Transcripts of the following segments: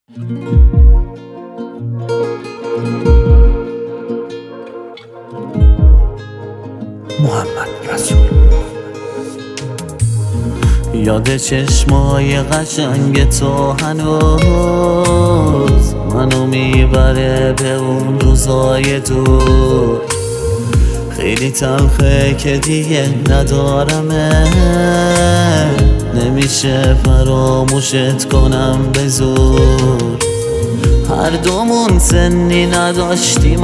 محمد رسول. یاد چشمای قشنگ تو هنوز منو میبره به اون روزای دور. خیلی تلخه که دیگه ندارمه، نمیشه فراموشت کنم به زور. هر دومون سنی نداشتیم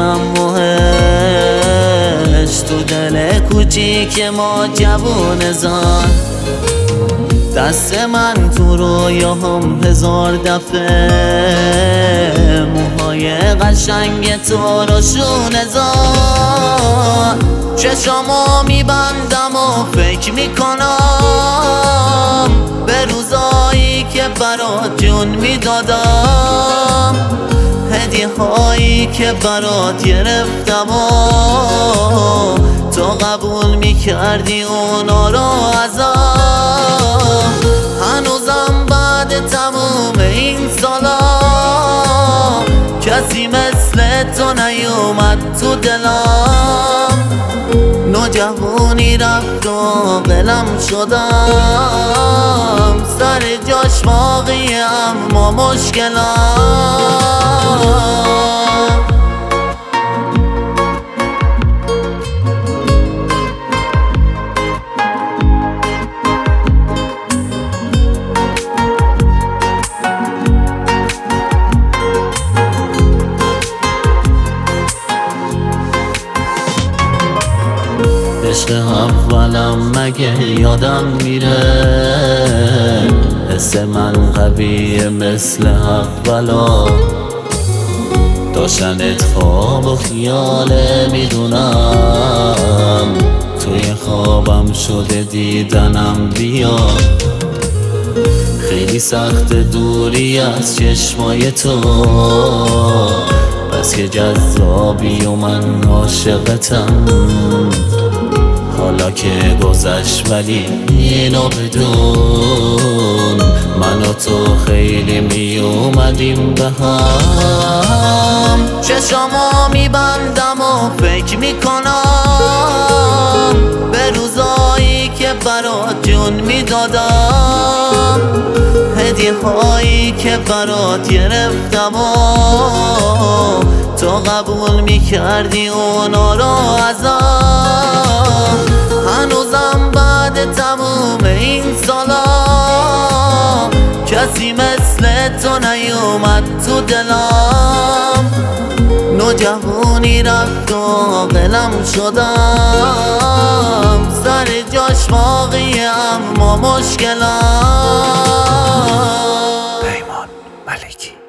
اموهش، تو دل کوچیک ما جوون زان. دست من تو رویاهم هزار دفعه موهای قشنگ تو رو شونه زان. چشامو میبندم و فکر میکنم به روزایی که برات جون میدادم، هدیه هایی که برات گرفتم و تو قبول میکردی اونا رو ازم. هنوزم بعد تموم این سالا کسی مثل تو نیومد تو دلم. نوجوانی رفت و قلم شدم، سر جاش باقی اما مشکلم. عشق اولم مگه یادم میره، حس من قویه مثل اولا. داشتنت خواب و خیاله میدونم، توی خوابم شده دیدنم بیا. خیلی سخت دوری از چشمای تو، بس که جذابی و من عاشقتم. حالا که گذشت ولی اینو بدون، من و تو خیلی می اومدیم به هم. چشامو میبندم و فکر میکنم به روزایی که برات جون میدادم، هدیه هایی که برات گرفتم و تو قبول میکردی اونا رو ازم. هنوزم بعد تموم این سالا کسی مثل تو نیومد تو دلم. نوجوانی رفت و قلم شدم، سر جاش باقی اما مشکلم. پیمان ملکی.